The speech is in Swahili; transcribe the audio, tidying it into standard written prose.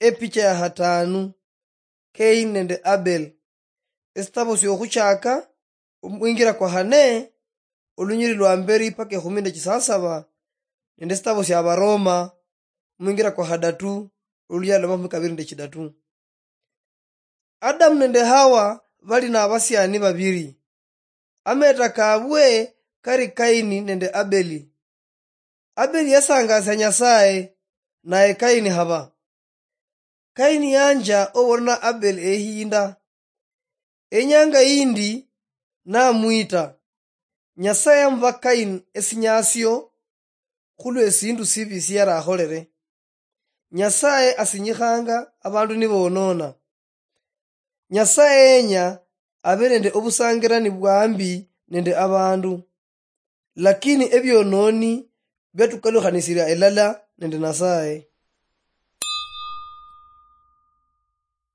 Epicha ya hatanu Kaini nende Abel. Estabo syokuchaka umwingira kwa hane olunyiri lwa mberi pake 17 nende estabo sya Baroma umwingira kwa hadatu olulyalo mamukabiri nde chidatu. Adamu nende Hawa bali na abasyani babiri. Ameta kabwe kari Kaini nende Abeli. Abeli yasangasa Nyasaye naye Kaini haba. Kaini yanja obona Abeli ehinda. Enyanga indi namwita. Nyasaye amva Kaini esinyasyo khulwe esindu sibi siyara akholere. Nyasaye asinyikhanga abandu nibonona. Nyasaye enya abe nende obusangirani bwambi nende abandu. Lakini ebyononi byatukhalukhanisira elala nende Nyasaye.